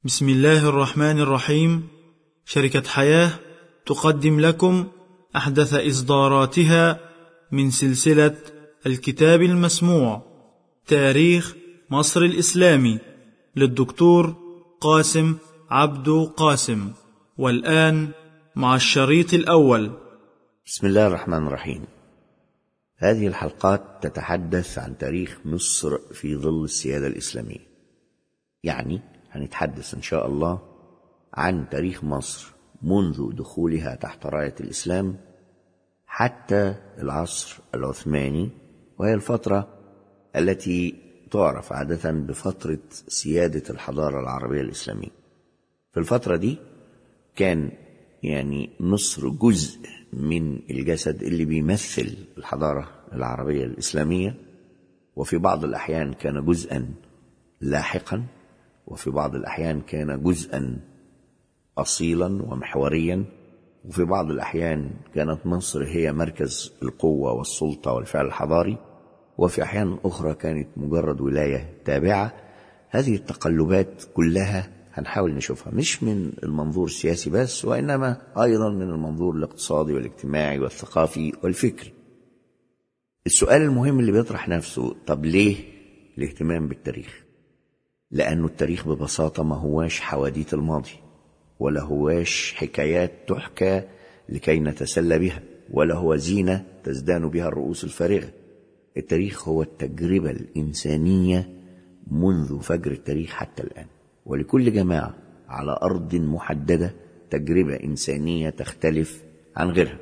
بسم الله الرحمن الرحيم. شركة حياة تقدم لكم أحدث إصداراتها من سلسلة الكتاب المسموع تاريخ مصر الإسلامي للدكتور قاسم عبدو قاسم. والآن مع الشريط الأول. بسم الله الرحمن الرحيم. هذه الحلقات تتحدث عن تاريخ مصر في ظل السيادة الإسلامية، يعني هنتحدث إن شاء الله عن تاريخ مصر منذ دخولها تحت راية الإسلام حتى العصر العثماني، وهي الفترة التي تعرف عادة بفترة سيادة الحضارة العربية الإسلامية. في الفترة دي كان مصر جزء من الجسد اللي بيمثل الحضارة العربية الإسلامية، وفي بعض الأحيان كان جزءا لاحقا، وفي بعض الأحيان كان جزءا أصيلا ومحوريا، وفي بعض الأحيان كانت مصر هي مركز القوة والسلطة والفعل الحضاري، وفي أحيان أخرى كانت مجرد ولاية تابعة. هذه التقلبات كلها هنحاول نشوفها مش من المنظور السياسي بس، وإنما أيضا من المنظور الاقتصادي والاجتماعي والثقافي والفكري. السؤال المهم اللي بيطرح نفسه، طب ليه الاهتمام بالتاريخ؟ لأنه التاريخ ببساطة ما هواش حواديت الماضي، ولا هواش حكايات تحكى لكي نتسلى بها، ولا هو زينة تزدان بها الرؤوس الفارغة. التاريخ هو التجربة الإنسانية منذ فجر التاريخ حتى الآن، ولكل جماعة على أرض محددة تجربة إنسانية تختلف عن غيرها.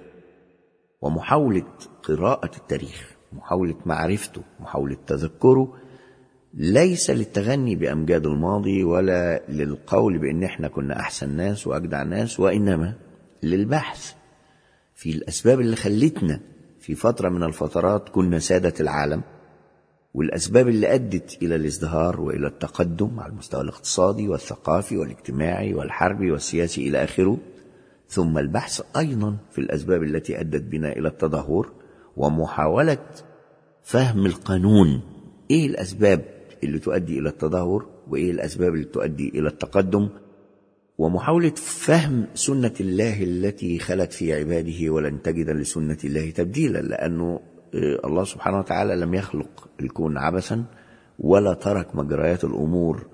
ومحاولة قراءة التاريخ، محاولة معرفته، محاولة تذكره، ليس للتغني بأمجاد الماضي ولا للقول بأن احنا كنا أحسن ناس وأجدع ناس، وإنما للبحث في الأسباب اللي خلتنا في فترة من الفترات كنا سادة العالم، والأسباب اللي أدت إلى الازدهار وإلى التقدم على المستوى الاقتصادي والثقافي والاجتماعي والحربي والسياسي إلى آخره. ثم البحث أيضا في الأسباب التي أدت بنا إلى التدهور، ومحاولة فهم القانون، إيه الأسباب اللي تؤدي إلى التدهور وإيه الأسباب اللي تؤدي إلى التقدم، ومحاولة فهم سنة الله التي خلت في عباده ولن تجد لسنة الله تبديلا، لأنه الله سبحانه وتعالى لم يخلق الكون عبثا ولا ترك مجريات الأمور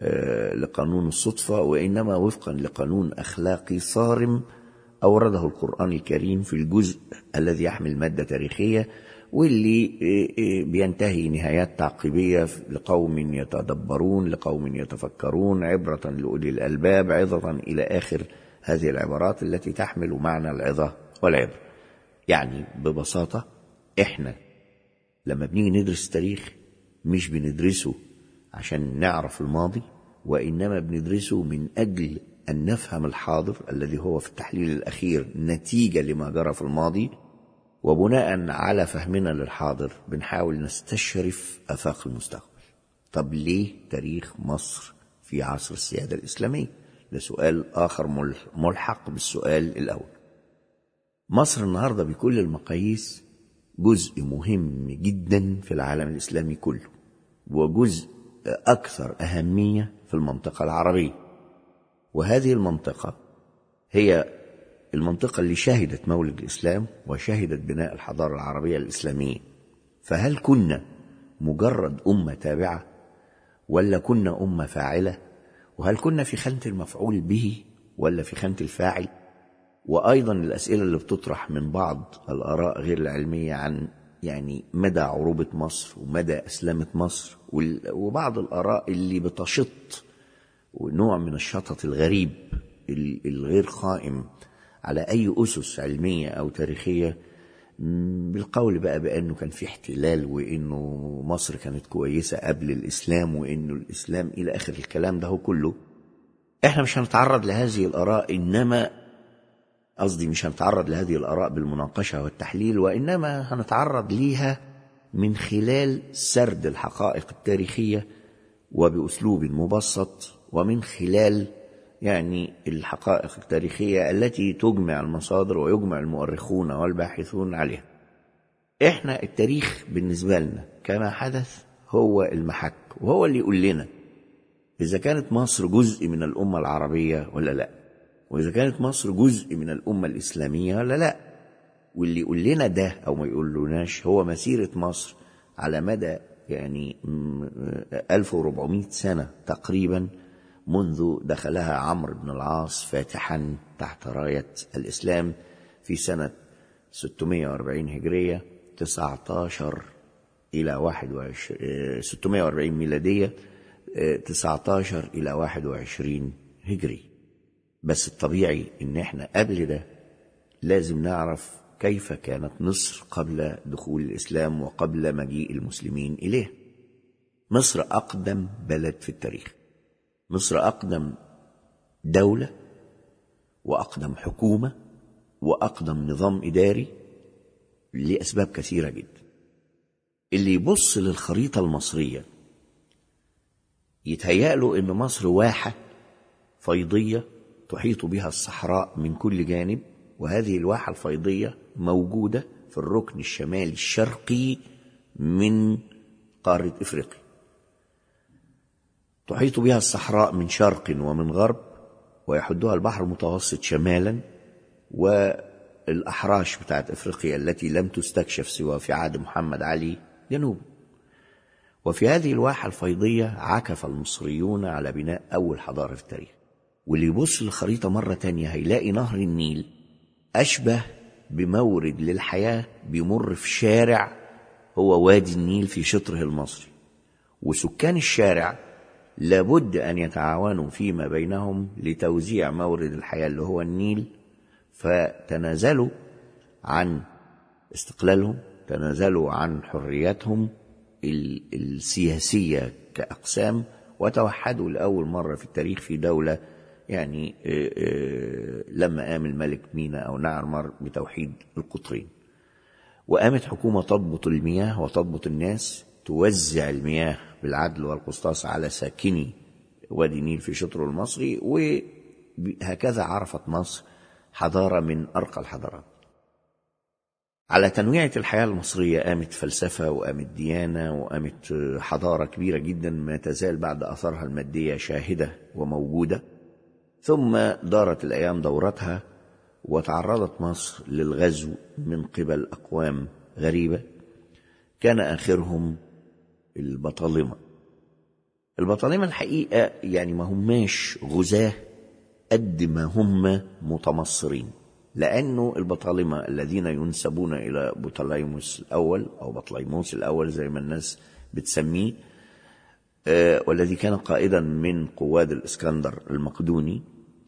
لقانون الصدفة، وإنما وفقا لقانون أخلاقي صارم أورده القرآن الكريم في الجزء الذي يحمل مادة تاريخية، واللي بينتهي نهايات تعقيبية لقوم يتدبرون، لقوم يتفكرون، عبرة لأولي الألباب، عظة إلى آخر هذه العبارات التي تحمل معنى العظة والعبر. يعني ببساطة احنا لما بنيجي ندرس التاريخ مش بندرسه عشان نعرف الماضي، وإنما بندرسه من أجل أن نفهم الحاضر الذي هو في التحليل الأخير نتيجة لما جرى في الماضي، وبناء على فهمنا للحاضر بنحاول نستشرف آفاق المستقبل. طب ليه تاريخ مصر في عصر السيادة الإسلامية؟ ده سؤال آخر ملحق بالسؤال الأول. مصر النهاردة بكل المقاييس جزء مهم جدا في العالم الإسلامي كله، وجزء أكثر أهمية في المنطقة العربية، وهذه المنطقة هي المنطقة اللي شهدت مولد الإسلام وشهدت بناء الحضارة العربية الإسلامية. فهل كنا مجرد أمة تابعة ولا كنا أمة فاعلة؟ وهل كنا في خانة المفعول به ولا في خانة الفاعل؟ وأيضا الأسئلة اللي بتطرح من بعض الآراء غير العلمية عن مدى عروبة مصر ومدى أسلامة مصر، وبعض الآراء اللي بتشط ونوع من الشطط الغريب الغير قائم على أي أسس علمية أو تاريخية، بالقول بقى بأنه كان في احتلال، وإنه مصر كانت كويسة قبل الإسلام، وإنه الإسلام إلى آخر الكلام ده كله. إحنا مش هنتعرض لهذه الآراء، إنما مش هنتعرض لهذه الآراء بالمناقشة والتحليل، وإنما هنتعرض ليها من خلال سرد الحقائق التاريخية وبأسلوب مبسط، ومن خلال الحقائق التاريخية التي تجمع المصادر ويجمع المؤرخون والباحثون عليها. احنا التاريخ بالنسبة لنا كما حدث هو المحك، وهو اللي يقول لنا إذا كانت مصر جزء من الأمة العربية ولا لا، وإذا كانت مصر جزء من الأمة الإسلامية ولا لا. واللي يقول لنا ده أو ما يقولوناش هو مسيرة مصر على مدى يعني 1400 سنة تقريبا، منذ دخلها عمرو بن العاص فاتحا تحت راية الإسلام في سنة 640 هجرية 19 إلى 21 640 ميلادية 19 إلى 21 هجري. بس الطبيعي إن احنا قبل ده لازم نعرف كيف كانت مصر قبل دخول الإسلام وقبل مجيء المسلمين إليه. مصر أقدم بلد في التاريخ، مصر أقدم دولة وأقدم حكومة وأقدم نظام إداري لأسباب كثيرة جدا. اللي يبص للخريطة المصرية يتهيأله إن مصر واحة فيضية تحيط بها الصحراء من كل جانب، وهذه الواحة الفيضية موجودة في الركن الشمالي الشرقي من قارة إفريقيا، تحيط بها الصحراء من شرق ومن غرب، ويحدها البحر المتوسط شمالا، والأحراش بتاعت إفريقيا التي لم تستكشف سوى في عهد محمد علي جنوب. وفي هذه الواحة الفيضية عكف المصريون على بناء أول حضارة في التاريخ. واللي يبص للخريطة مرة تانية هيلاقي نهر النيل أشبه بمورد للحياة بيمر في شارع هو وادي النيل في شطره المصري، وسكان الشارع لابد أن يتعاونوا فيما بينهم لتوزيع مورد الحياة اللي هو النيل. فتنازلوا عن استقلالهم، تنازلوا عن حرياتهم السياسية كأقسام، وتوحدوا لأول مرة في التاريخ في دولة، يعني لما قام الملك مينا أو نعرمر بتوحيد القطرين، وقامت حكومة تضبط المياه وتضبط الناس، توزع المياه بالعدل والقسطاس على ساكني وادي النيل في شطره المصري. وهكذا عرفت مصر حضارة من أرقى الحضارات. على تنويعة الحياة المصرية قامت فلسفة وقامت ديانة وقامت حضارة كبيرة جدا ما تزال بعد أثرها المادية شاهدة وموجودة. ثم دارت الأيام دورتها، وتعرضت مصر للغزو من قبل أقوام غريبة كان آخرهم البطالمة. البطالمة الحقيقة يعني ما هماش غزاة قد ما هم متمصرين، لأنه البطالمة الذين ينسبون إلى بطليموس الأول أو بطليموس الأول زي ما الناس بتسميه، والذي كان قائدا من قواد الإسكندر المقدوني،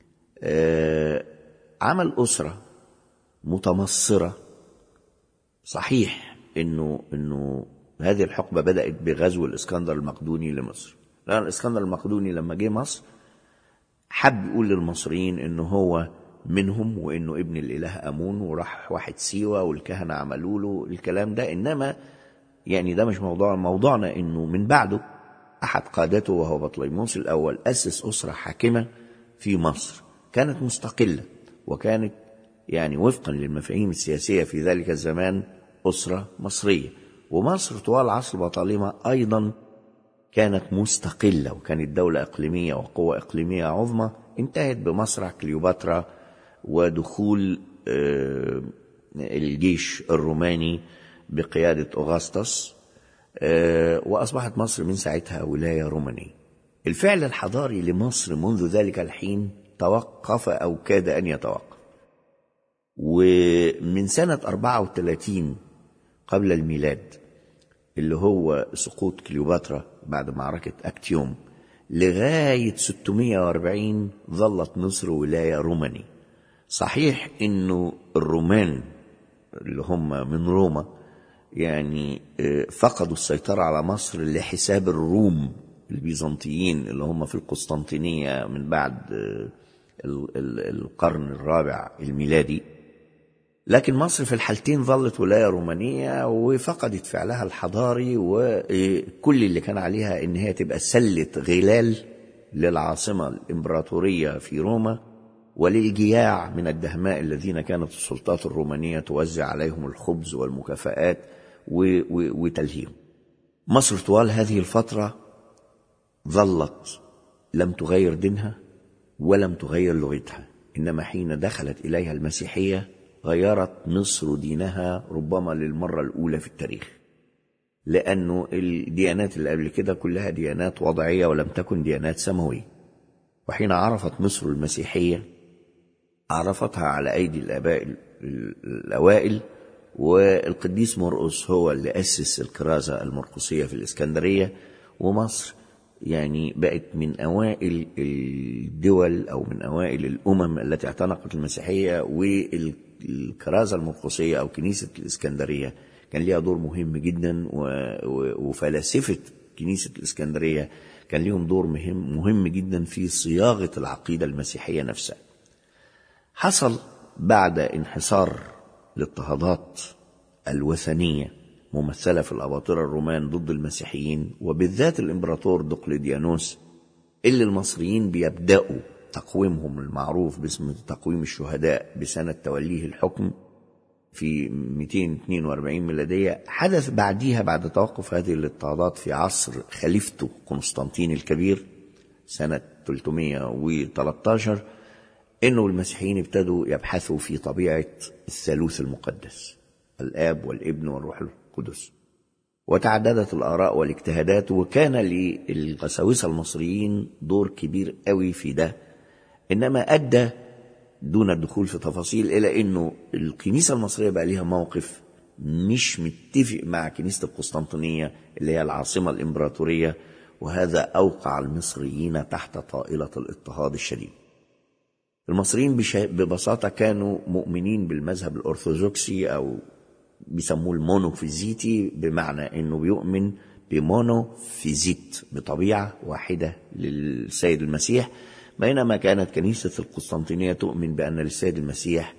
عمل أسرة متمصرة. صحيح إنه هذه الحقبة بدأت بغزو الإسكندر المقدوني لمصر، لأن الإسكندر المقدوني لما جه مصر حب يقول للمصريين إنه هو منهم وإنه ابن الإله أمون، وراح واحد سيوة والكهنة عملوا له الكلام ده. إنما يعني ده مش موضوعنا. إنه من بعده أحد قادته وهو بطليموس الأول أسس أسرة حاكمة في مصر كانت مستقلة، وكانت يعني وفقا للمفاهيم السياسية في ذلك الزمان أسرة مصرية. ومصر طوال عصر البطالمة أيضا كانت مستقلة، وكانت دولة إقليمية وقوة إقليمية عظمى. انتهت بمصرع كليوباترا ودخول الجيش الروماني بقيادة أغسطس، وأصبحت مصر من ساعتها ولاية رومانية. الفعل الحضاري لمصر منذ ذلك الحين توقف أو كاد أن يتوقف. ومن سنة 34 قبل الميلاد اللي هو سقوط كليوباترا بعد معركة أكتيوم لغاية 640 ظلت مصر ولاية رومانية. صحيح إنه الرومان اللي هم من روما يعني فقدوا السيطرة على مصر لحساب الروم البيزنطيين اللي هم في القسطنطينية من بعد القرن الرابع الميلادي، لكن مصر في الحالتين ظلت ولاية رومانية وفقدت فعلها الحضاري، وكل اللي كان عليها إن هي تبقى سلة غلال للعاصمة الإمبراطورية في روما وللجياع من الدهماء الذين كانت السلطات الرومانية توزع عليهم الخبز والمكافآت وتلهيهم. مصر طوال هذه الفترة ظلت لم تغير دينها ولم تغير لغتها، إنما حين دخلت إليها المسيحية غيرت مصر دينها ربما للمرة الأولى في التاريخ، لأنه الديانات اللي قبل كده كلها ديانات وضعية ولم تكن ديانات سماوية. وحين عرفت مصر المسيحية عرفتها على أيدي الآباء الأوائل، والقديس مرقس هو اللي أسس الكرازة المرقسية في الإسكندرية، ومصر يعني بقت من أوائل الدول أو من أوائل الأمم التي اعتنقت المسيحية. والكرازة المرقسية أو كنيسة الإسكندرية كان ليها دور مهم جدا، وفلاسفة كنيسة الإسكندرية كان ليهم دور مهم جدا في صياغة العقيدة المسيحية نفسها. حصل بعد انحصار الاضطهادات الوثنية ممثلة في الأباطرة الرومان ضد المسيحيين، وبالذات الإمبراطور دقلديانوس اللي المصريين بيبدأوا تقويمهم المعروف باسم تقويم الشهداء بسنة توليه الحكم في 242 ميلادية. حدث بعديها بعد توقف هذه الاضطهادات في عصر خليفته قسطنطين الكبير سنة 313 إنه المسيحيين ابتدوا يبحثوا في طبيعة الثالوث المقدس، الآب والابن والروح القدس، وتعددت الآراء والاجتهادات، وكان للقساوسة المصريين دور كبير قوي في ده، إنما أدى دون الدخول في تفاصيل إلى إنه الكنيسة المصرية بقى ليها موقف مش متفق مع كنيسة القسطنطينية اللي هي العاصمة الإمبراطورية، وهذا أوقع المصريين تحت طائلة الاضطهاد الشديد. المصريين ببساطة كانوا مؤمنين بالمذهب الأرثوذكسي أو بيسموه المونوفيزيتي، بمعنى أنه بيؤمن بمونوفيزيت بطبيعة واحدة للسيد المسيح، بينما كانت كنيسة القسطنطينية تؤمن بأن للسيد المسيح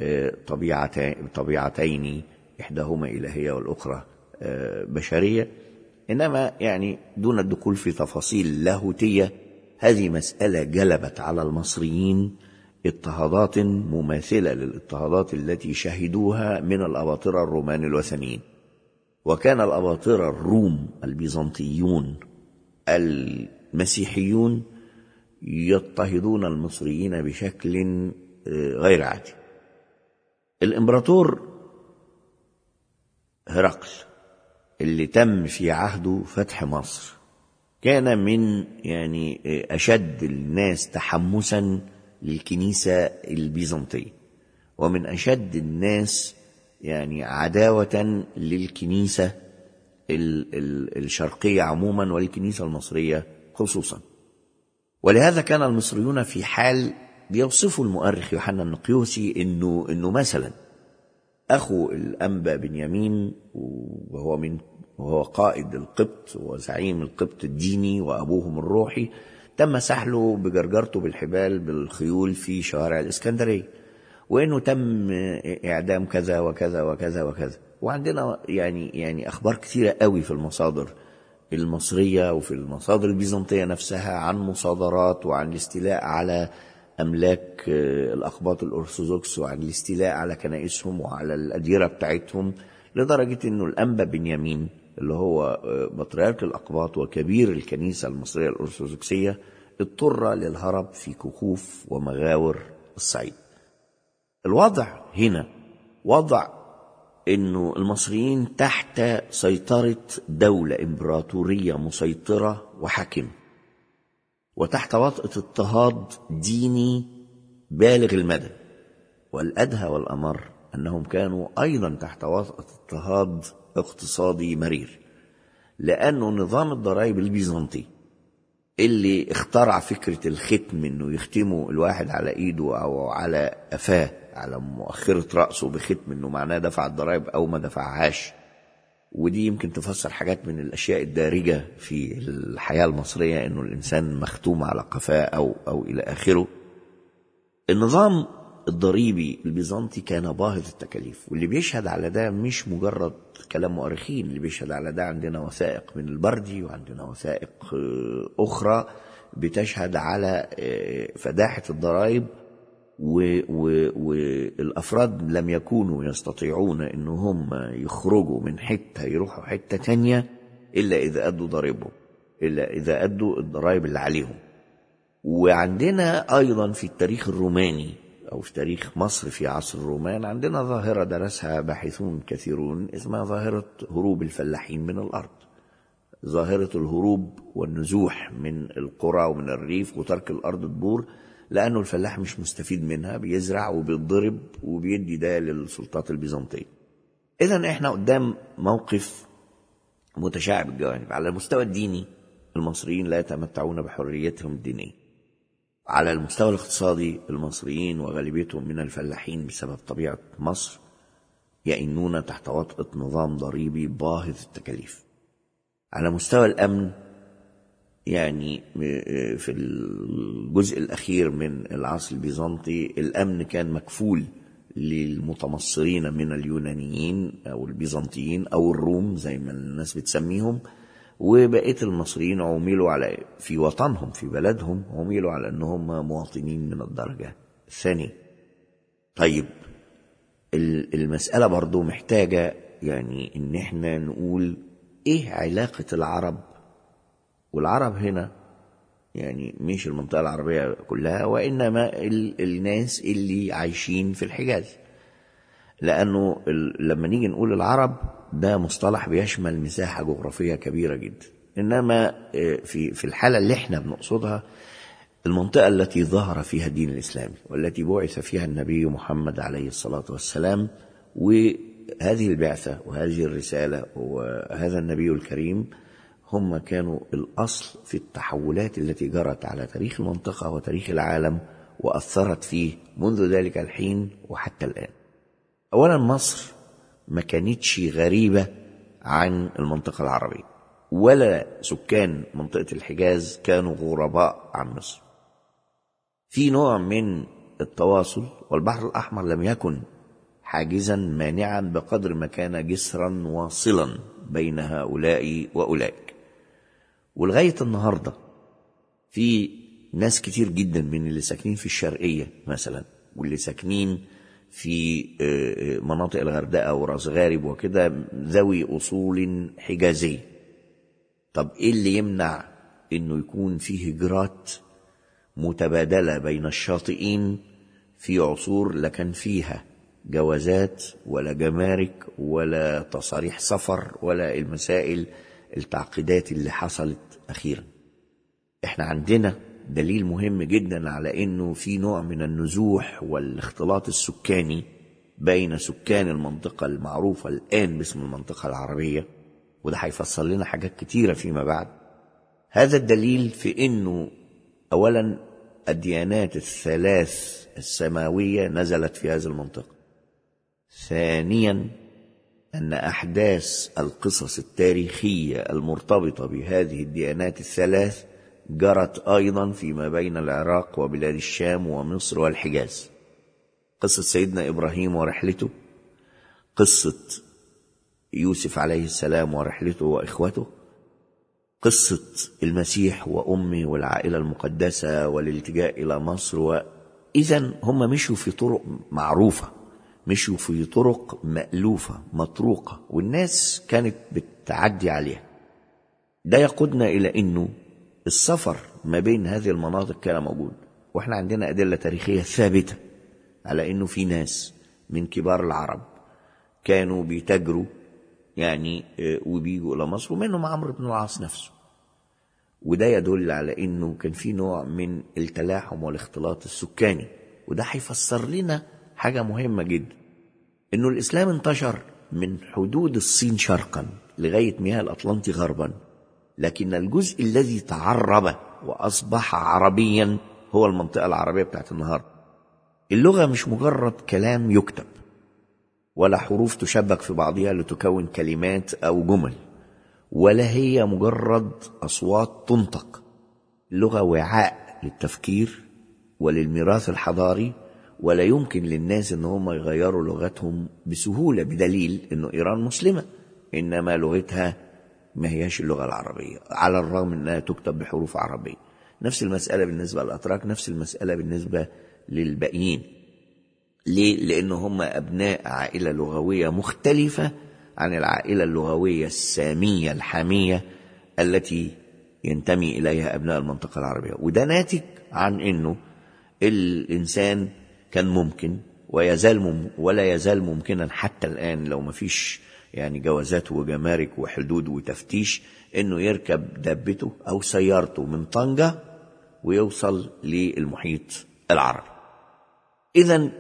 طبيعتين إحداهما إلهية والأخرى بشرية. إنما يعني دون الدخول في تفاصيل لاهوتية، هذه مسألة جلبت على المصريين اضطهادات مماثلة للاضطهادات التي شهدوها من الأباطرة الرومان الوثنيين. وكان الأباطرة الروم البيزنطيون المسيحيون يضطهدون المصريين بشكل غير عادي. الإمبراطور هرقل اللي تم في عهده فتح مصر كان من يعني أشد الناس تحمسا للكنيسة البيزنطية، ومن أشد الناس يعني عداوة للكنيسة الشرقية عموما والكنيسة المصرية خصوصا. ولهذا كان المصريون في حال بيوصفوا المؤرخ يوحنا النقيوسي إنه مثلا أخو الأنبا بنيامين وهو قائد القبط وزعيم القبط الديني وأبوهم الروحي تم سحله بجرجرته بالحبال بالخيول في شوارع الإسكندرية، وإنه تم إعدام كذا وكذا وكذا وكذا. وعندنا يعني أخبار كثيرة قوي في المصادر المصرية وفي المصادر البيزنطية نفسها عن مصادرات وعن الاستيلاء على أملاك الأقباط الأرثوذكس وعن الاستيلاء على كنائسهم وعلى الأديرة بتاعتهم، لدرجة إنه الأنبا بنيامين اللي هو بطريرك الأقباط وكبير الكنيسة المصرية الأرثوذكسية اضطر للهرب في كهوف ومغاور الصعيد. الوضع هنا وضع إنه المصريين تحت سيطرة دولة إمبراطورية مسيطرة وحاكمة، وتحت وطأة اضطهاد ديني بالغ المدى، والأدهى والأمر أنهم كانوا أيضا تحت وطأة اضطهاد اقتصادي مرير، لأنه نظام الضرائب البيزنطي اللي اخترع فكرة الختم إنه يختموا الواحد على إيده أو على قفاه على مؤخرة رأسه بختم إنه معناه دفع الضرائب أو ما دفعهاش، ودي يمكن تفسر حاجات من الأشياء الدارجة في الحياة المصرية إنه الإنسان مختوم على قفاه أو إلى آخره. النظام الضريبي البيزنطي كان باهظ التكاليف، واللي بيشهد على ده مش مجرد كلام مؤرخين، اللي بيشهد على ده عندنا وثائق من البردي وعندنا وثائق أخرى بتشهد على فداحة الضرائب، والأفراد لم يكونوا يستطيعون إنهم يخرجوا من حتة يروحوا حتة تانية إلا إذا أدوا ضريبهم، إلا إذا أدوا الضرائب اللي عليهم. وعندنا أيضا في التاريخ الروماني أو في تاريخ مصر في عصر الرومان عندنا ظاهرة درسها باحثون كثيرون اسمها ظاهرة هروب الفلاحين من الأرض، ظاهرة الهروب والنزوح من القرى ومن الريف وترك الأرض تبور، لأنه الفلاح مش مستفيد منها، بيزرع وبيتضرب وبيدي ده للسلطات البيزنطية. إذن إحنا قدام موقف متشعب الجوانب. على المستوى الديني المصريين لا يتمتعون بحريتهم الدينية. على المستوى الاقتصادي المصريين وغالبيتهم من الفلاحين بسبب طبيعة مصر يئنون تحت وطأة نظام ضريبي باهظ التكاليف. على مستوى الأمن يعني في الجزء الأخير من العصر البيزنطي الأمن كان مكفول للمتمصرين من اليونانيين أو البيزنطيين أو الروم زي ما الناس بتسميهم، وبقية المصريين عملوا على في وطنهم في بلدهم عملوا على أنهم مواطنين من الدرجة الثانية. طيب المسألة برضو محتاجة يعني إن احنا نقول إيه علاقة العرب، والعرب هنا يعني مش المنطقة العربية كلها وإنما الناس اللي عايشين في الحجاز، لأنه لما نيجي نقول العرب ده مصطلح بيشمل مساحة جغرافية كبيرة جدا، إنما في الحالة اللي احنا بنقصدها المنطقة التي ظهر فيها الدين الإسلامي والتي بعث فيها النبي محمد عليه الصلاة والسلام، وهذه البعثة وهذه الرسالة وهذا النبي الكريم هم كانوا الأصل في التحولات التي جرت على تاريخ المنطقة وتاريخ العالم وأثرت فيه منذ ذلك الحين وحتى الآن. أولا مصر ما كانتش غريبة عن المنطقة العربية، ولا سكان منطقة الحجاز كانوا غرباء عن مصر. في نوع من التواصل، والبحر الأحمر لم يكن حاجزا مانعا بقدر ما كان جسرا واصلا بين هؤلاء وأولئك. ولغاية النهاردة في ناس كتير جدا من اللي ساكنين في الشرقية مثلا واللي ساكنين في مناطق الغردقة وراس غارب وكده ذوي أصول حجازية. طب إيه اللي يمنع إنه يكون فيه هجرات متبادلة بين الشاطئين في عصور لا كان فيها جوازات ولا جمارك ولا تصاريح سفر ولا المسائل التعقيدات اللي حصلت أخيرا؟ احنا عندنا دليل مهم جدا على انه في نوع من النزوح والاختلاط السكاني بين سكان المنطقة المعروفة الآن باسم المنطقة العربية، وده هيفسر لنا حاجات كتيرة فيما بعد. هذا الدليل في انه اولا الديانات الثلاث السماوية نزلت في هذه المنطقة، ثانيا أن أحداث القصص التاريخية المرتبطة بهذه الديانات الثلاث جرت أيضا فيما بين العراق وبلاد الشام ومصر والحجاز. قصة سيدنا إبراهيم ورحلته، قصة يوسف عليه السلام ورحلته وإخوته، قصة المسيح وأمه والعائلة المقدسة والالتجاء إلى مصر. وإذن هم مشوا في طرق معروفة، مشوا في طرق مألوفة مطروقة والناس كانت بتعدي عليها. ده يقودنا إلى أنه السفر ما بين هذه المناطق كان موجود، وإحنا عندنا أدلة تاريخية ثابتة على أنه في ناس من كبار العرب كانوا بيتاجروا يعني وبيجوا إلى مصر، ومنهم عمرو بن العاص نفسه. وده يدل على أنه كان في نوع من التلاحم والاختلاط السكاني. وده هيفسر لنا حاجة مهمة جدا، أنه الإسلام انتشر من حدود الصين شرقا لغاية مياه الأطلنطي غربا، لكن الجزء الذي تعرب وأصبح عربيا هو المنطقة العربية بتاعت النهاردة. اللغة مش مجرد كلام يكتب ولا حروف تشبك في بعضها لتكون كلمات أو جمل، ولا هي مجرد أصوات تنطق. اللغة وعاء للتفكير وللميراث الحضاري، ولا يمكن للناس ان هم يغيروا لغتهم بسهولة، بدليل انه ايران مسلمة انما لغتها ما هياش اللغة العربية على الرغم انها تكتب بحروف عربية. نفس المسألة بالنسبة للأتراك، نفس المسألة بالنسبة للباقيين. ليه؟ لأنه هم أبناء عائلة لغوية مختلفة عن العائلة اللغوية السامية الحامية التي ينتمي إليها أبناء المنطقة العربية. وده ناتج عن أنه الإنسان كان ممكن ولا يزال ممكنا حتى الآن، لو ما فيش يعني جوازات وجمارك وحدود وتفتيش، أنه يركب دابته أو سيارته من طنجة ويوصل للمحيط العربي. إذن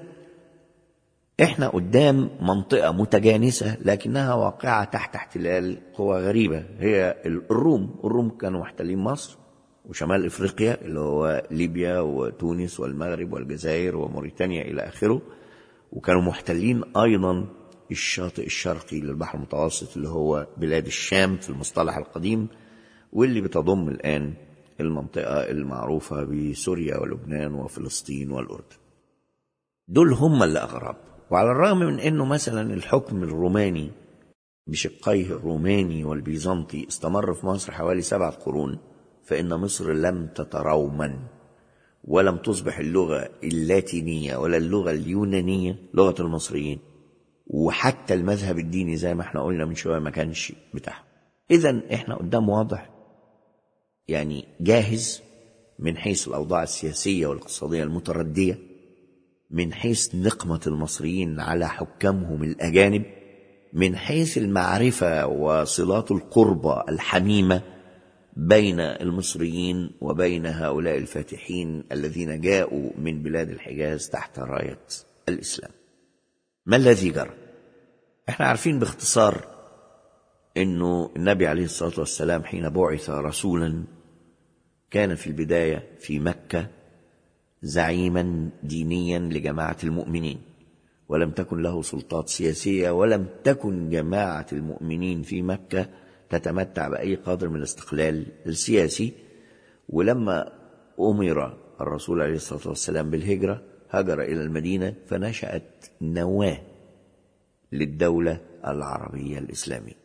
إحنا قدام منطقة متجانسة لكنها واقعة تحت احتلال قوى غريبة، هي الروم كانوا محتلين مصر وشمال إفريقيا اللي هو ليبيا وتونس والمغرب والجزائر وموريتانيا إلى آخره، وكانوا محتلين أيضا الشاطئ الشرقي للبحر المتوسط اللي هو بلاد الشام في المصطلح القديم، واللي بتضم الآن المنطقة المعروفة بسوريا ولبنان وفلسطين والأردن. دول هم اللي أغرب. وعلى الرغم من أنه مثلا الحكم الروماني بشقيه الروماني والبيزنطي استمر في مصر حوالي 7 قرون، فإن مصر لم تترومن ولم تصبح اللغة اللاتينية ولا اللغة اليونانية لغة المصريين، وحتى المذهب الديني زي ما احنا قلنا من شوية ما كانش بتاعه. إذن احنا قدام واضح يعني جاهز من حيث الأوضاع السياسية والاقتصادية المتردية، من حيث نقمة المصريين على حكامهم الأجانب، من حيث المعرفة وصلات القربة الحميمة بين المصريين وبين هؤلاء الفاتحين الذين جاءوا من بلاد الحجاز تحت راية الإسلام. ما الذي جرى؟ احنا عارفين باختصار انه النبي عليه الصلاة والسلام حين بعث رسولا كان في البداية في مكة زعيما دينيا لجماعة المؤمنين، ولم تكن له سلطات سياسية، ولم تكن جماعة المؤمنين في مكة تتمتع بأي قدر من الاستقلال السياسي. ولما أمر الرسول عليه الصلاة والسلام بالهجرة هاجر إلى المدينة، فنشأت نواة للدولة العربية الإسلامية.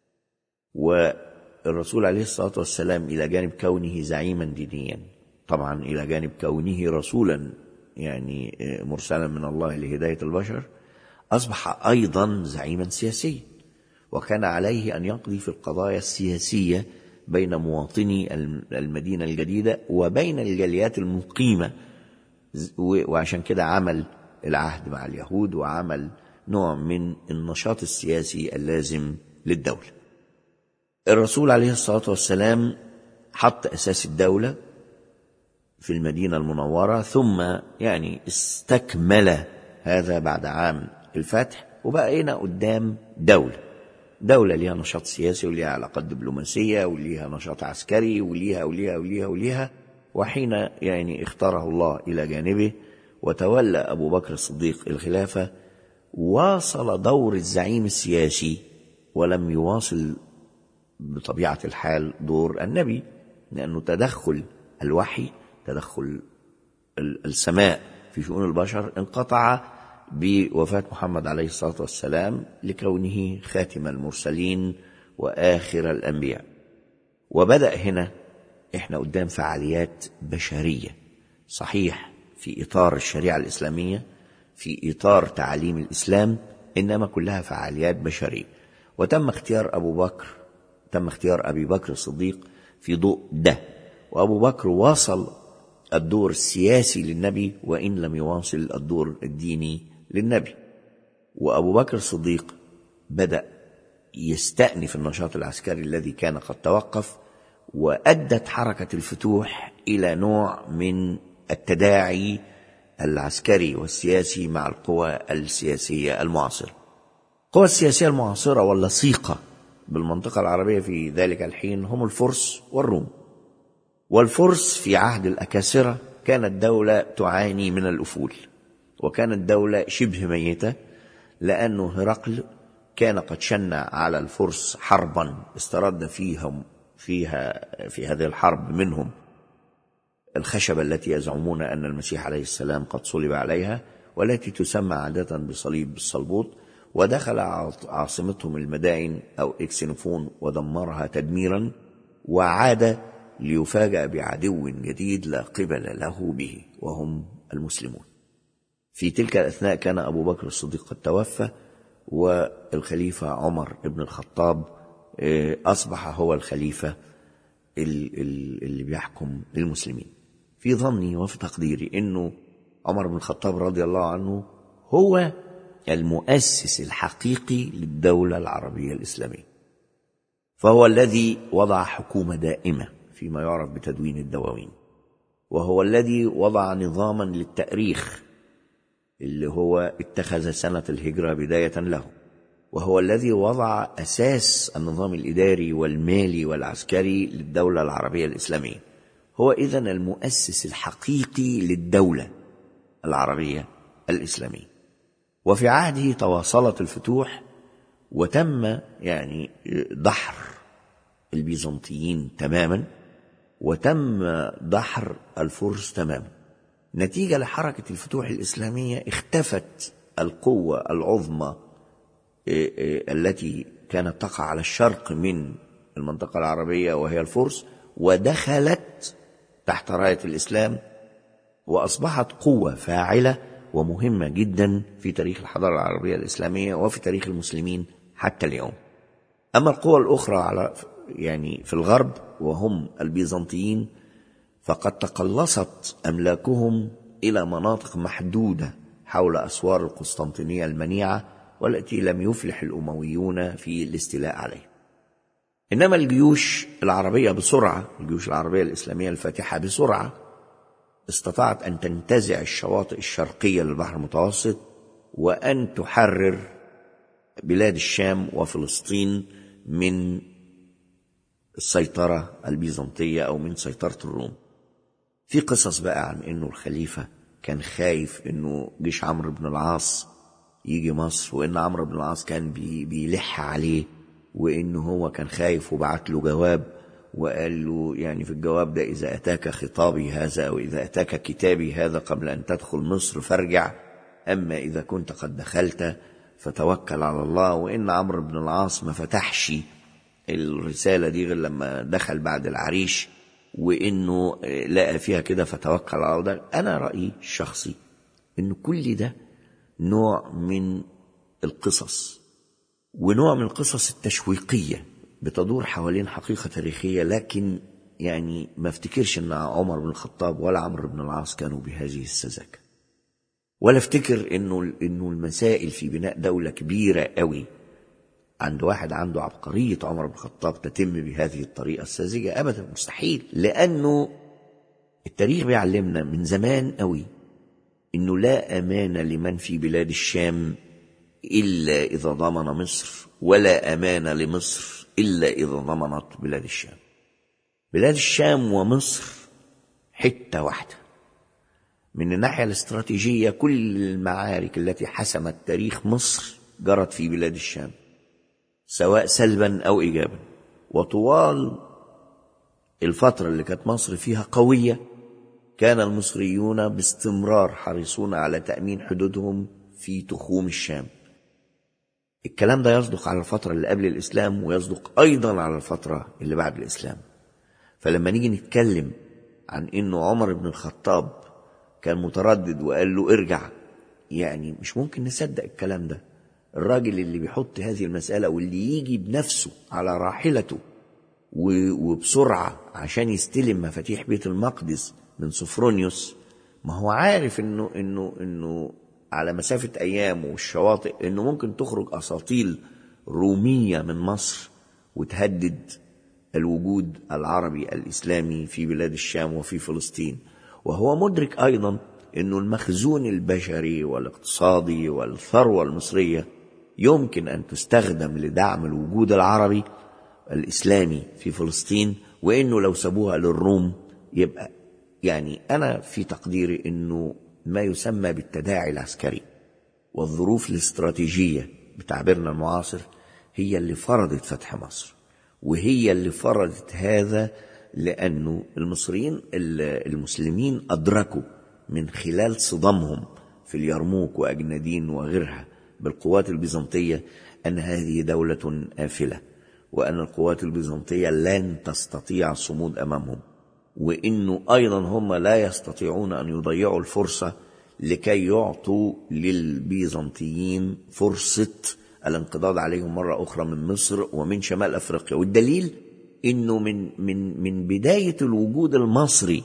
والرسول عليه الصلاة والسلام إلى جانب كونه زعيما دينيا، طبعا إلى جانب كونه رسولا يعني مرسلا من الله لهداية البشر، أصبح أيضا زعيما سياسيا، وكان عليه أن يقضي في القضايا السياسية بين مواطني المدينة الجديدة وبين الجاليات المقيمة. وعشان كده عمل العهد مع اليهود وعمل نوع من النشاط السياسي اللازم للدولة. الرسول عليه الصلاة والسلام حط أساس الدولة في المدينة المنورة، ثم يعني استكمل هذا بعد عام الفتح، وبقينا قدام دولة ليها نشاط سياسي وليها علاقات دبلوماسية وليها نشاط عسكري وليها. وحين يعني اختاره الله إلى جانبه وتولى أبو بكر الصديق الخلافة، واصل دور الزعيم السياسي ولم يواصل بطبيعة الحال دور النبي، لأنه تدخل الوحي، تدخل السماء في شؤون البشر انقطع بوفاة محمد عليه الصلاة والسلام لكونه خاتم المرسلين وآخر الأنبياء. وبدأ هنا احنا قدام فعاليات بشرية، صحيح في إطار الشريعة الإسلامية، في إطار تعاليم الإسلام، إنما كلها فعاليات بشرية. وتم اختيار أبي بكر الصديق في ضوء ده، وأبو بكر واصل الدور السياسي للنبي وإن لم يواصل الدور الديني للنبي. وأبو بكر الصديق بدأ يستأنف النشاط العسكري الذي كان قد توقف، وأدت حركة الفتوح إلى نوع من التداعي العسكري والسياسي مع القوى السياسية المعاصرة. القوى السياسية المعاصرة واللصيقة بالمنطقة العربية في ذلك الحين هم الفرس والروم. والفرس في عهد الأكاسرة كانت دولة تعاني من الأفول، وكانت دولة شبه ميتة، لأنه هرقل كان قد شنع على الفرس حربا استرد فيها في هذه الحرب منهم الخشبة التي يزعمون أن المسيح عليه السلام قد صلب عليها، والتي تسمى عادة بصليب الصلبوط، ودخل عاصمتهم المدائن أو إكسنفون ودمرها تدميرا، وعاد ليفاجأ بعدو جديد لا قبل له به وهم المسلمون. في تلك الأثناء كان أبو بكر الصديق قد توفى، والخليفة عمر بن الخطاب أصبح هو الخليفة اللي بيحكم المسلمين. في ظني وفي تقديري انه عمر بن الخطاب رضي الله عنه هو المؤسس الحقيقي للدولة العربية الإسلامية، فهو الذي وضع حكومة دائمة فيما يعرف بتدوين الدواوين، وهو الذي وضع نظاما للتأريخ اللي هو اتخذ سنة الهجرة بداية له، وهو الذي وضع أساس النظام الإداري والمالي والعسكري للدولة العربية الإسلامية. هو إذن المؤسس الحقيقي للدولة العربية الإسلامية. وفي عهده تواصلت الفتوح وتم يعني دحر البيزنطيين تماما، وتم دحر الفرس تماما. نتيجة لحركة الفتوح الإسلامية اختفت القوة العظمى التي كانت تقع على الشرق من المنطقة العربية وهي الفرس، ودخلت تحت راية الإسلام وأصبحت قوة فاعلة ومهمة جدا في تاريخ الحضارة العربية الإسلامية وفي تاريخ المسلمين حتى اليوم. أما القوى الأخرى يعني في الغرب وهم البيزنطيين فقد تقلصت أملاكهم إلى مناطق محدودة حول أسوار القسطنطينية المنيعة، والتي لم يفلح الأمويون في الاستيلاء عليه. إنما الجيوش العربية بسرعة، الجيوش العربية الإسلامية الفاتحة بسرعة استطاعت أن تنتزع الشواطئ الشرقية للبحر المتوسط وأن تحرر بلاد الشام وفلسطين من السيطرة البيزنطية أو من سيطرة الروم. في قصص بقى عن إنه الخليفة كان خايف إنه جيش عمرو بن العاص يجي مصر، وإن عمرو بن العاص كان بيلح عليه، وإنه هو كان خايف وبعت له جواب وقال له يعني في الجواب ده: إذا أتاك خطابي هذا أو إذا أتاك كتابي هذا قبل أن تدخل مصر فارجع، أما إذا كنت قد دخلت فتوكل على الله. وإن عمرو بن العاص ما فتحش الرسالة دي غير لما دخل بعد العريش، وإنه لقى فيها كده فتوكل على الله. أنا رأيي الشخصي إنه كل ده نوع من القصص، ونوع من القصص التشويقية بتدور حوالين حقيقة تاريخية، لكن يعني ما افتكرش ان عمر بن الخطاب ولا عمرو بن العاص كانوا بهذه السذاجة، ولا افتكر انه المسائل في بناء دولة كبيرة قوي عند واحد عنده عبقرية عمر بن الخطاب تتم بهذه الطريقة الساذجة. ابدا، مستحيل. لانه التاريخ بيعلمنا من زمان قوي انه لا امان لمن في بلاد الشام الا اذا ضمن مصر، ولا امان لمصر الا اذا ضمنت بلاد الشام. بلاد الشام ومصر حتة واحدة. من الناحية الاستراتيجية كل المعارك التي حسمت تاريخ مصر جرت في بلاد الشام، سواء سلبا أو إيجابا. وطوال الفترة اللي كانت مصر فيها قوية كان المصريون باستمرار حريصون على تأمين حدودهم في تخوم الشام. الكلام ده يصدق على الفترة اللي قبل الإسلام، ويصدق أيضا على الفترة اللي بعد الإسلام. فلما نيجي نتكلم عن إنه عمر بن الخطاب كان متردد وقال له ارجع، يعني مش ممكن نصدق الكلام ده. الراجل اللي بيحط هذه المسألة واللي يجي بنفسه على راحلته وبسرعة عشان يستلم مفاتيح بيت المقدس من سوفرونيوس، ما هو عارف إنه على مسافة أيام والشواطئ إنه ممكن تخرج أساطيل رومية من مصر وتهدد الوجود العربي الإسلامي في بلاد الشام وفي فلسطين. وهو مدرك أيضا إنه المخزون البشري والاقتصادي والثروة المصرية يمكن أن تستخدم لدعم الوجود العربي الإسلامي في فلسطين، وإنه لو سابوها للروم يبقى يعني أنا في تقديري إنه ما يسمى بالتداعي العسكري والظروف الاستراتيجية بتعبيرنا المعاصر هي اللي فرضت فتح مصر، وهي اللي فرضت هذا، لأنه المسلمين أدركوا من خلال صدامهم في اليرموك وأجنادين وغيرها بالقوات البيزنطية أن هذه دولة آفلة، وأن القوات البيزنطية لن تستطيع الصمود أمامهم، وإنه أيضا هم لا يستطيعون أن يضيعوا الفرصة لكي يعطوا للبيزنطيين فرصة الانقضاض عليهم مرة أخرى من مصر ومن شمال أفريقيا. والدليل إنه من بداية الوجود المصري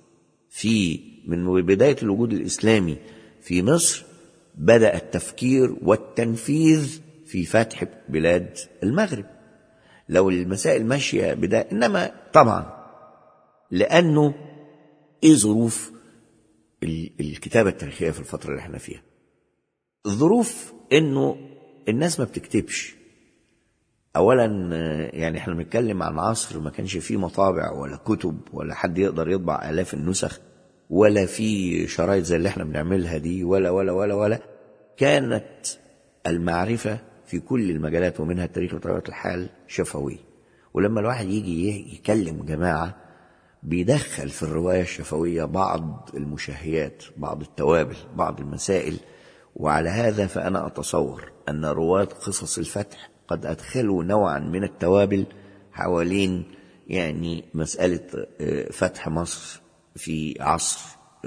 من بداية الوجود الإسلامي في مصر بدأ التفكير والتنفيذ في فتح بلاد المغرب. لو المسائل ماشية بداية، إنما طبعا لأنه إيه ظروف الكتابة التاريخية في الفترة اللي احنا فيها؟ الظروف إنه الناس ما بتكتبش. أولا يعني احنا بنتكلم عن عصر ما كانش فيه مطابع ولا كتب ولا حد يقدر يطبع آلاف النسخ ولا في شرايط زي اللي احنا بنعملها دي ولا ولا ولا ولا. كانت المعرفة في كل المجالات ومنها التاريخ بطبيعة الحال شفوي. ولما الواحد يجي يكلم جماعة بيدخل في الرواية الشفوية بعض المشاهيات، بعض التوابل، بعض المسائل. وعلى هذا فأنا أتصور أن رواة قصص الفتح قد أدخلوا نوعا من التوابل حوالين يعني مسألة فتح مصر في عصر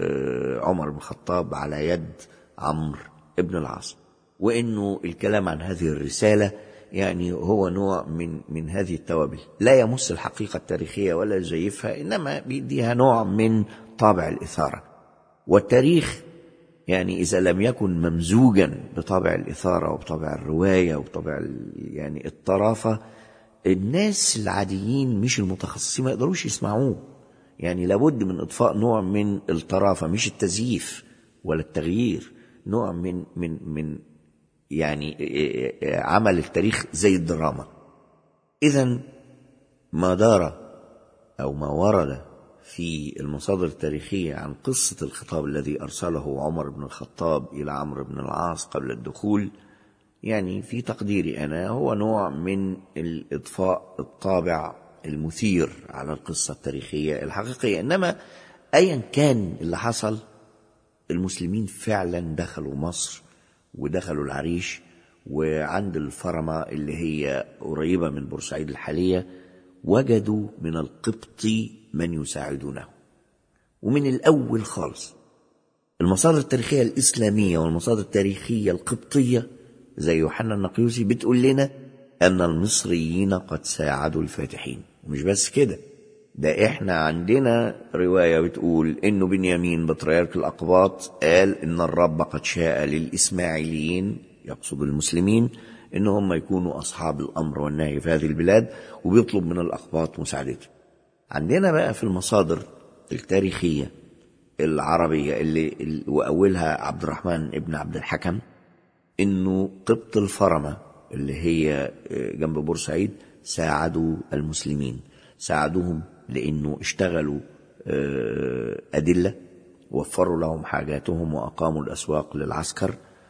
عمر بن الخطاب على يد عمرو بن العاص، وإنه الكلام عن هذه الرسالة يعني هو نوع من هذه التوابل لا يمس الحقيقة التاريخية ولا يزيفها، إنما بيديها نوع من طابع الإثارة. والتاريخ يعني إذا لم يكن ممزوجا بطابع الإثارة وبطابع الرواية وبطابع يعني الطرافة، الناس العاديين مش المتخصصين ما يقدروش يسمعوه. يعني لابد من إضفاء نوع من الطرافة، مش التزييف ولا التغيير، نوع من يعني عمل التاريخ زي الدراما. إذن ما دار أو ما ورد في المصادر التاريخية عن قصة الخطاب الذي أرسله عمر بن الخطاب إلى عمرو بن العاص قبل الدخول، يعني في تقديري أنا هو نوع من الإضفاء الطابع المثير على القصة التاريخية الحقيقية. إنما أيا كان اللي حصل، المسلمين فعلا دخلوا مصر ودخلوا العريش وعند الفرمة اللي هي قريبة من بورسعيد الحالية، وجدوا من القبطي من يساعدونه. ومن الأول خالص المصادر التاريخية الإسلامية والمصادر التاريخية القبطية زي يوحنا النقيوسي بتقول لنا أن المصريين قد ساعدوا الفاتحين. ومش بس كده، ده احنا عندنا رواية بتقول إنه بنيامين بطريرك الأقباط قال إن الرب قد شاء للإسماعيليين، يقصد المسلمين، إنهم يكونوا أصحاب الأمر والنهي في هذه البلاد، وبيطلب من الأقباط مساعدته. عندنا بقى في المصادر التاريخية العربية اللي وأولها عبد الرحمن ابن عبد الحكم إنه قبط الفرمة اللي هي جنب بورسعيد ساعدوا المسلمين، ساعدوهم لأنه اشتغلوا أدلة، وفروا لهم حاجاتهم وأقاموا الأسواق للعسكر،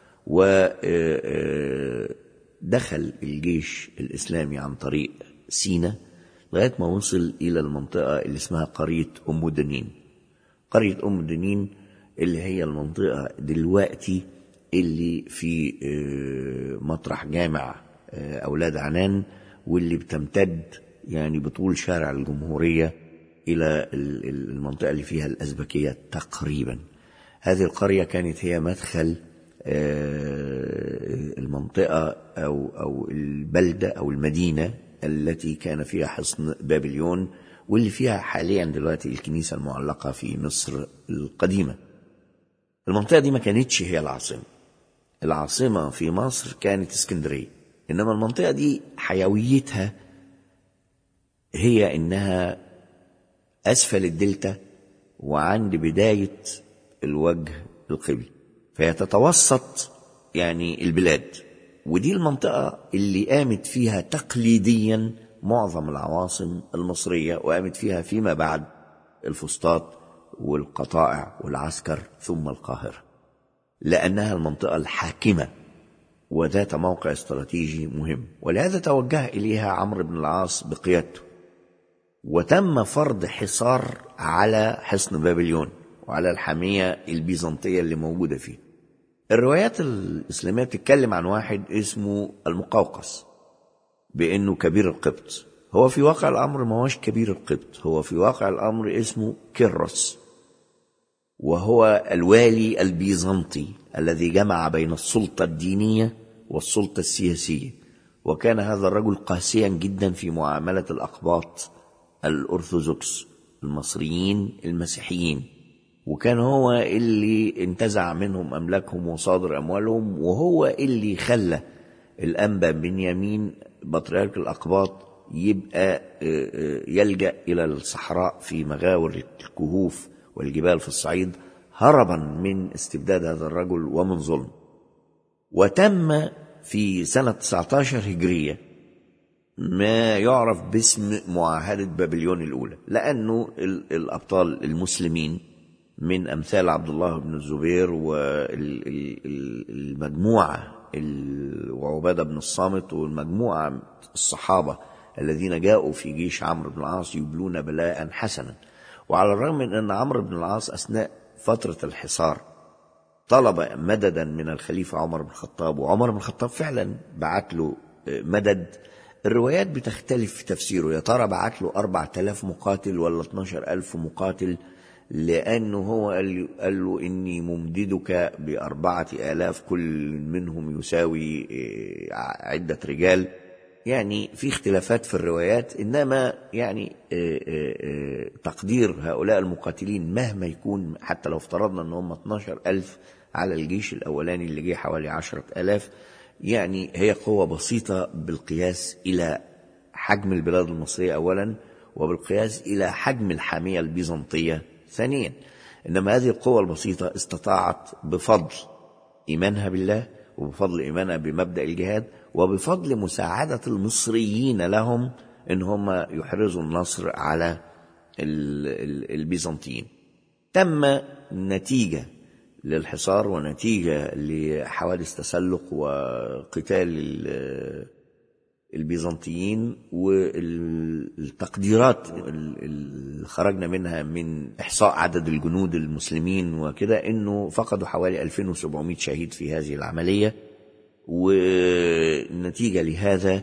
ودخل الجيش الإسلامي عن طريق سينا لغاية ما وصل إلى المنطقة اللي اسمها قرية أم دنين. قرية أم دنين اللي هي المنطقة دلوقتي اللي في مطرح جامع أولاد عنان، واللي بتمتد يعني بطول شارع الجمهورية إلى المنطقة اللي فيها الأزبكية تقريبا. هذه القرية كانت هي مدخل المنطقة أو البلدة أو المدينة التي كان فيها حصن بابليون، واللي فيها حاليا دلوقتي الكنيسة المعلقة في مصر القديمة. المنطقة دي ما كانتش هي العاصمة. العاصمة في مصر كانت اسكندرية، إنما المنطقة دي حيويتها هي إنها أسفل الدلتا وعند بداية الوجه القبلي، فهي تتوسط يعني البلاد. ودي المنطقة اللي قامت فيها تقليديا معظم العواصم المصرية، وقامت فيها فيما بعد الفسطاط والقطائع والعسكر ثم القاهرة، لأنها المنطقة الحاكمة وذات موقع استراتيجي مهم. ولهذا توجه إليها عمرو بن العاص بقيادته، وتم فرض حصار على حصن بابليون وعلى الحامية البيزنطية اللي موجودة فيه. الروايات الإسلامية بتتكلم عن واحد اسمه المقوقس بأنه كبير القبط. هو في واقع الأمر ما هوش كبير القبط، هو في واقع الأمر اسمه كيروس، وهو الوالي البيزنطي الذي جمع بين السلطة الدينية والسلطة السياسية، وكان هذا الرجل قاسيا جدا في معاملة الأقباط الأرثوذكس المصريين المسيحيين، وكان هو اللي انتزع منهم أملاكهم وصادر أموالهم، وهو اللي خلى الأنبا بنيامين بطريرك الأقباط يبقى يلجأ إلى الصحراء في مغاور الكهوف والجبال في الصعيد هربا من استبداد هذا الرجل ومن ظلم. وتم في سنة 19 هجرية ما يعرف باسم معاهدة بابليون الأولى، لأنه الأبطال المسلمين من أمثال عبد الله بن الزبير والمجموعة وعبادة بن الصامت والمجموعة الصحابة الذين جاءوا في جيش عمرو بن العاص يبلون بلاء حسنا. وعلى الرغم من أن عمرو بن العاص أثناء فترة الحصار طلب مددا من الخليفة عمر بن الخطاب، وعمر بن الخطاب فعلا بعت له مدد، الروايات بتختلف في تفسيره، يا ترى بعت له 4000 مقاتل ولا 12000 مقاتل، لأنه هو قال له إني ممددك ب4000 كل منهم يساوي عدة رجال. يعني في اختلافات في الروايات، إنما يعني تقدير هؤلاء المقاتلين مهما يكون، حتى لو افترضنا أنهم 12000 على الجيش الأولاني اللي جه حوالي 10,000، يعني هي قوة بسيطة بالقياس إلى حجم البلاد المصرية أولا، وبالقياس إلى حجم الحامية البيزنطية ثانيا. إنما هذه القوة البسيطة استطاعت بفضل إيمانها بالله، وبفضل إيمانها بمبدأ الجهاد، وبفضل مساعدة المصريين لهم إن هم يحرزوا النصر على البيزنطيين. تم نتيجة للحصار ونتيجة لحوادث تسلق وقتال البيزنطيين، والتقديرات اللي خرجنا منها من إحصاء عدد الجنود المسلمين وكده، إنه فقدوا حوالي 2700 شهيد في هذه العملية. ونتيجة لهذا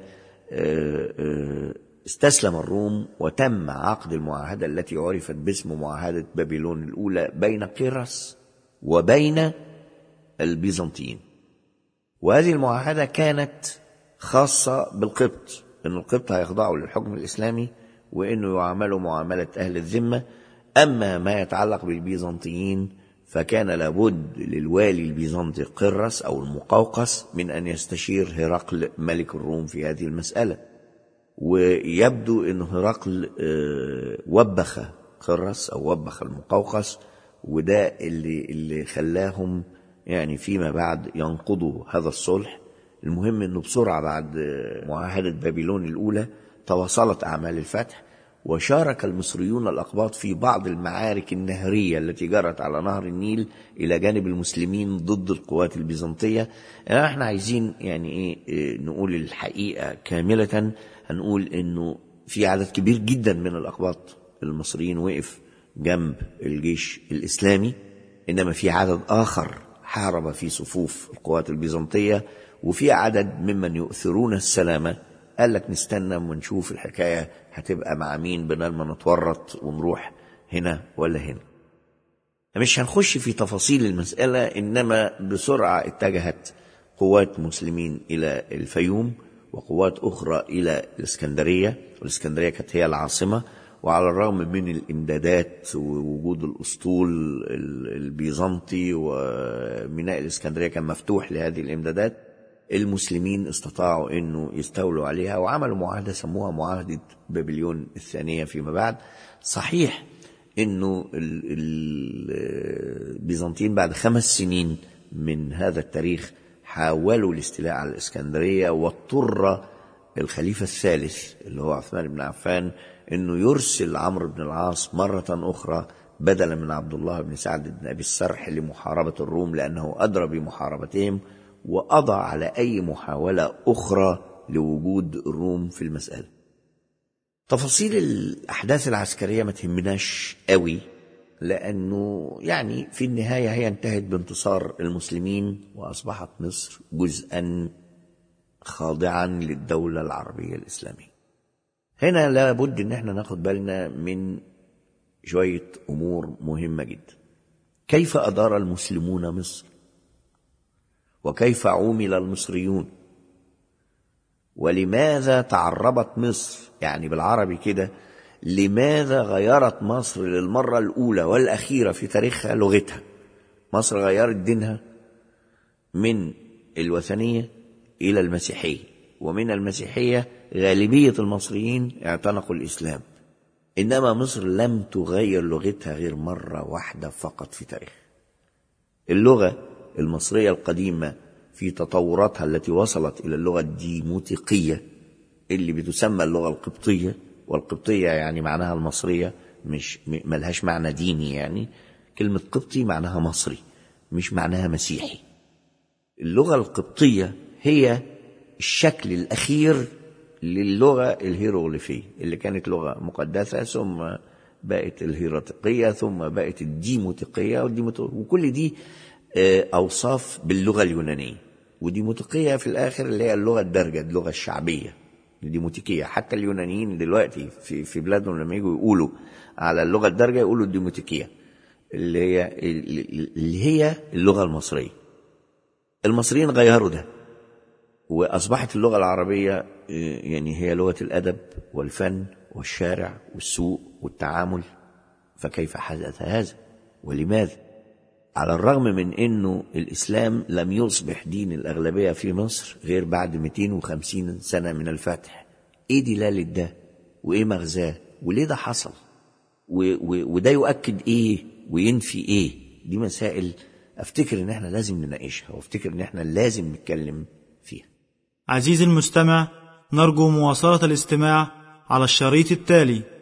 استسلم الروم، وتم عقد المعاهدة التي عرفت باسم معاهدة بابلون الأولى بين قيرس وبين البيزنطيين. وهذه المعاهدة كانت خاصة بالقبط، إن القبط هيخضعوا للحكم الإسلامي وإنه يعاملوا معاملة أهل الذمة. أما ما يتعلق بالبيزنطيين فكان لابد للوالي البيزنطي قرس أو المقوقس من أن يستشير هرقل ملك الروم في هذه المسألة. ويبدو أن هرقل وبخ قرس أو وبخ المقوقس، وده اللي خلاهم يعني فيما بعد ينقضوا هذا الصلح. المهم أنه بسرعة بعد معاهدة بابلون الأولى تواصلت أعمال الفتح، وشارك المصريون الأقباط في بعض المعارك النهرية التي جرت على نهر النيل إلى جانب المسلمين ضد القوات البيزنطية. يعني احنا عايزين يعني نقول الحقيقة كاملة، هنقول إنه في عدد كبير جدا من الأقباط المصريين وقف جنب الجيش الإسلامي، إنما في عدد آخر حارب في صفوف القوات البيزنطية، وفي عدد ممن يؤثرون السلامة قال لك نستنى ونشوف الحكاية هتبقى مع مين بدل ما نتورط ونروح هنا ولا هنا. مش هنخش في تفاصيل المسألة، إنما بسرعة اتجهت قوات مسلمين إلى الفيوم وقوات أخرى إلى الإسكندرية، والإسكندرية كانت هي العاصمة. وعلى الرغم من الإمدادات ووجود الأسطول البيزنطي وميناء الإسكندرية كان مفتوح لهذه الإمدادات، المسلمين استطاعوا أنه يستولوا عليها وعملوا معاهدة سموها معاهدة بابليون الثانية فيما بعد. صحيح أنه البيزنطيين بعد 5 سنين من هذا التاريخ حاولوا الاستيلاء على الإسكندرية، واضطر الخليفة الثالث اللي هو عثمان بن عفان أنه يرسل عمرو بن العاص مرة أخرى بدلا من عبد الله بن سعد بن أبي السرح لمحاربة الروم، لأنه أدرى بمحاربتهم وأضع على أي محاولة أخرى لوجود الروم في المسألة. تفاصيل الأحداث العسكرية ما تهمناش قوي، لأنه يعني في النهاية هي انتهت بانتصار المسلمين، وأصبحت مصر جزءا خاضعا للدولة العربية الإسلامية. هنا لابد ان احنا ناخد بالنا من شوية أمور مهمة جدا. كيف أدار المسلمون مصر؟ وكيف عومل المصريون؟ ولماذا تعربت مصر، يعني بالعربي كده، لماذا غيرت مصر للمرة الأولى والأخيرة في تاريخها لغتها؟ مصر غيرت دينها من الوثنية إلى المسيحية، ومن المسيحية غالبية المصريين اعتنقوا الإسلام، إنما مصر لم تغير لغتها غير مرة واحدة فقط في تاريخها. اللغة المصرية القديمة في تطوراتها التي وصلت إلى اللغة الديموتيقية اللي بتسمى اللغة القبطية، والقبطية يعني معناها المصرية، مش ملهاش معنى ديني، يعني كلمة قبطي معناها مصري مش معناها مسيحي. اللغة القبطية هي الشكل الأخير للغة الهيروغليفية اللي كانت لغة مقدسة، ثم بقت الهيراتيقية، ثم بقت الديموتيقية، وكل دي أوصاف باللغة اليونانية. وديموتيقية في الآخر اللي هي اللغة الدارجة، اللغة الشعبية الديموتيقية. حتى اليونانيين دلوقتي في بلادهم لما يجوا يقولوا على اللغة الدارجة يقولوا الديموتيقية اللي هي اللغة المصرية. المصريين غيروا ده وأصبحت اللغة العربية يعني هي لغة الأدب والفن والشارع والسوق والتعامل. فكيف حدث هذا ولماذا؟ على الرغم من أنه الإسلام لم يصبح دين الأغلبية في مصر غير بعد 250 سنة من الفتح. إيه دلالة ده وإيه مغزاه وليه ده حصل وده يؤكد إيه وينفي إيه؟ دي مسائل أفتكر إن إحنا لازم نناقشها، وافتكر إن إحنا لازم نتكلم فيها. عزيزي المستمع، نرجو مواصلة الاستماع على الشريط التالي.